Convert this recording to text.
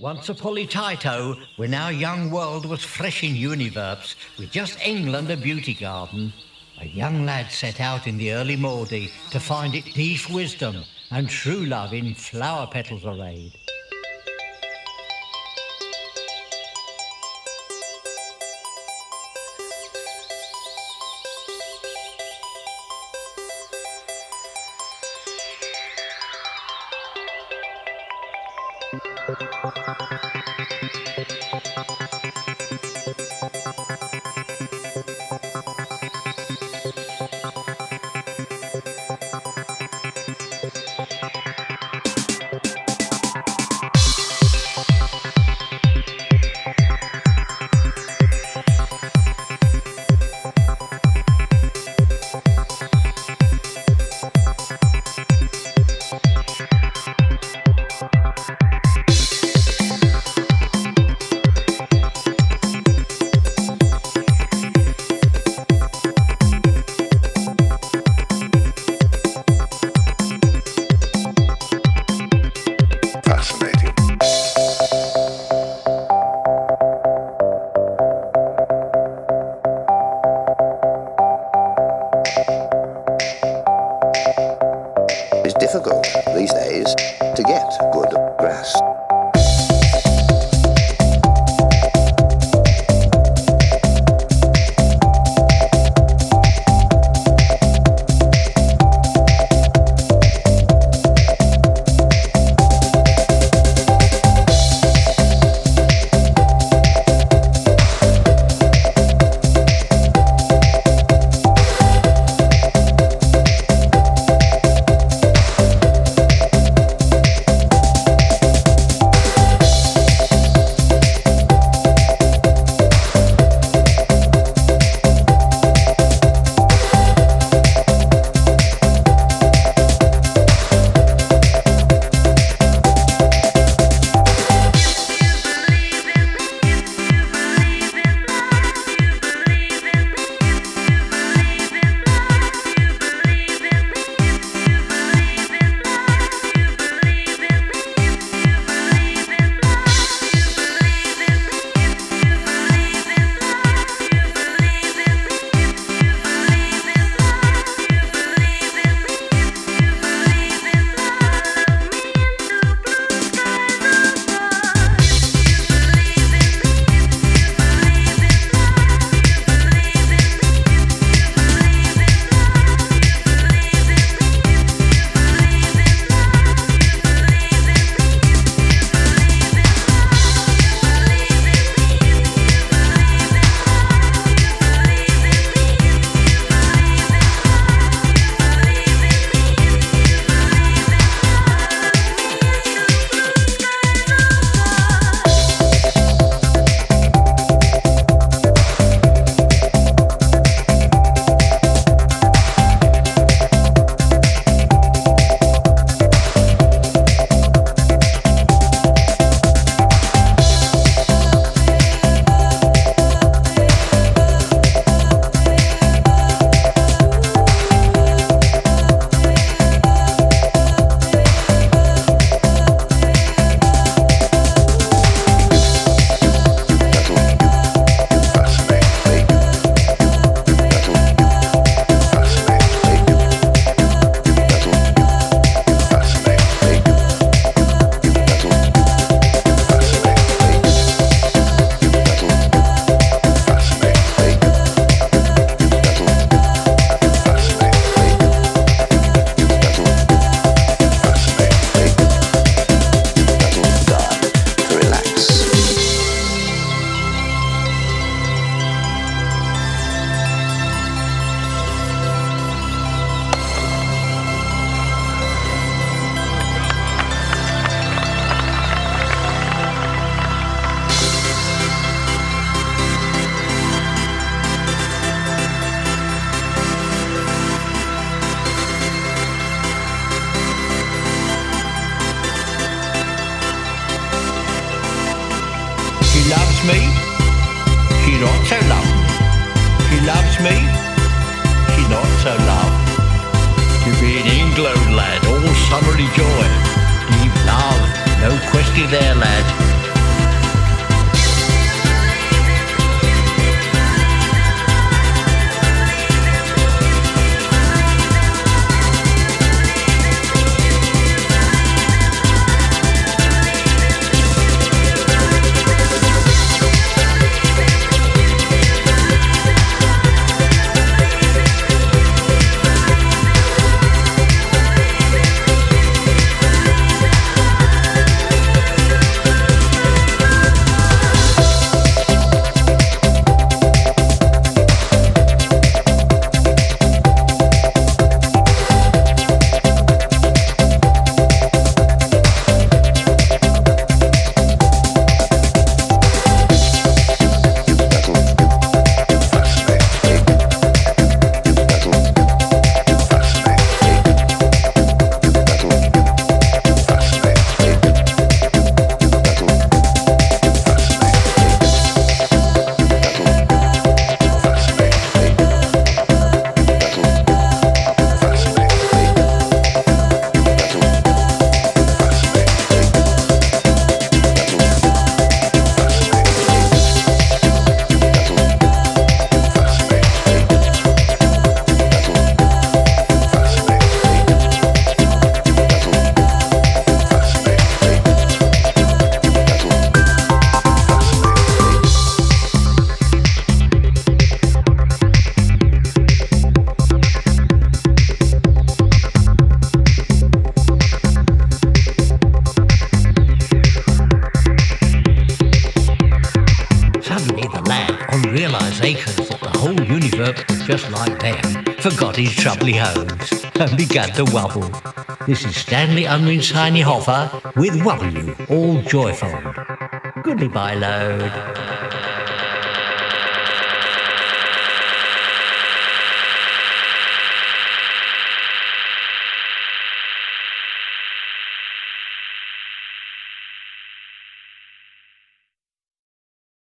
Once a Polytaito, when our young world was fresh in univerbs, with just England a beauty garden, a young lad set out in the early Maudie to find it deep wisdom and true love in flower petals arrayed. me, she not so love. She loves me, she not so love. To be in England, lad, all summery joy. Deep love, no question there, lad. just like them, forgot his troubly hose and began to wobble. This is Stanley Unwin's Tiny Hoffer with Wobble You, all joyful. Goodbye, load.